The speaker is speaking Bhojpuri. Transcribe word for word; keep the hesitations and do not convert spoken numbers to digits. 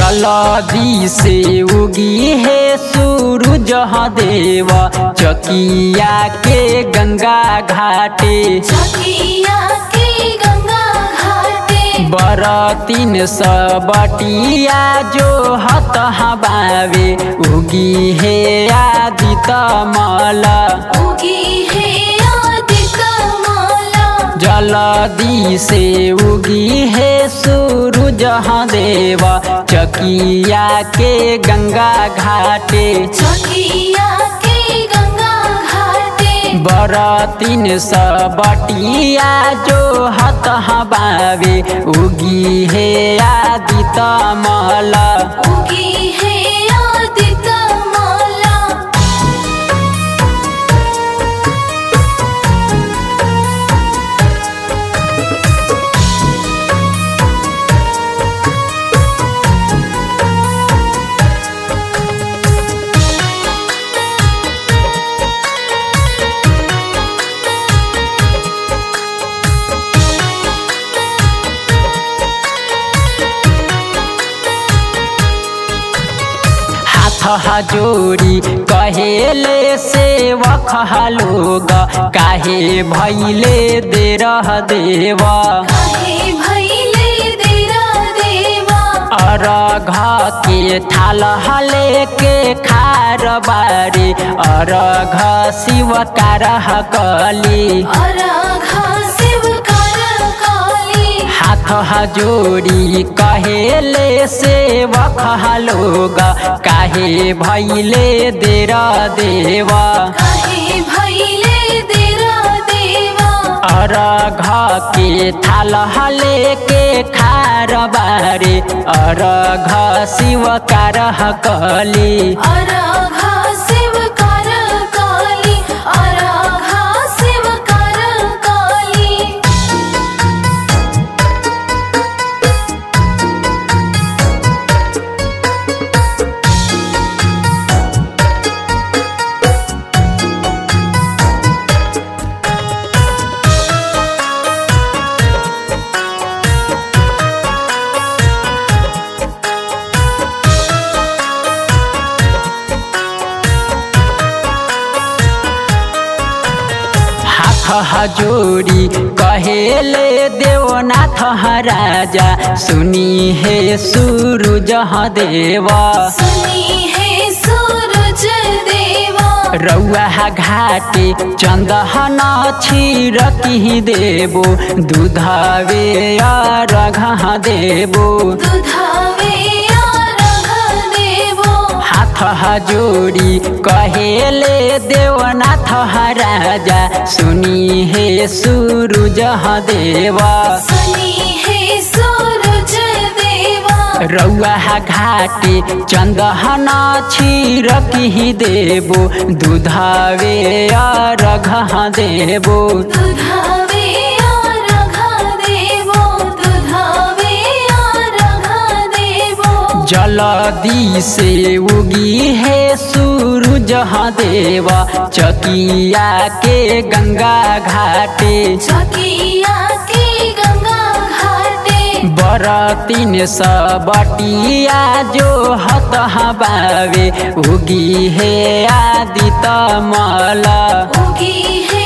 जलदी से उगी है सूरज देव चकिया के गंगा घाटे चकिया के गंगा घाटे बरतीन सबटिया जो हत हबावे उगी है आदित माला उगी है आदित माला जलदी से उगी है सूरज देव चकिया के गंगा घाटे चकिया के गंगा घाटे बरतीन सबटिया जो हत हबावे उगी है आदित माला उगी है आदित माला हाथ जोड़ी कहेले सेवक लोग काहे भैले दे रह देवा काहे भैले देरा देवा अरघ के थाल हले के खार बारे अरघ शिव कारह कली अरघा शिव कर काली हाथ जोड़ी कहेले सेवक लोग काहे भैले देर देवा काहे भैले देरा देवा अरघ के थाल हले के खार बारे अरघ शिव कारह कली अरघा शिव कर काली अरघा शिव कर काली जोड़ी कहेले देवनाथ राजा सुनी है सूरज देवा सुनी है सूरज देवा रउआ घाटे चंदन छिरकी देबो दूधावे अर्घ देबो दुधावे अर्घ देवो हाथ जोड़ी कहेले देवनाथ राजा सुनी है सूरज देवा सुनी है सूरज देवा रउआ घाटे चंदन छिरकी देबो दूधावे अर्घ देबो दुधावे अर्घ देवो दुधावे अर्घ देवो जलदी से उगी है सूरज देवा चकिया के गंगा घाटे चकिया के गंगा घाटे बरतीन सबटिया जो हत हबावे उगी है आदित माला उगी है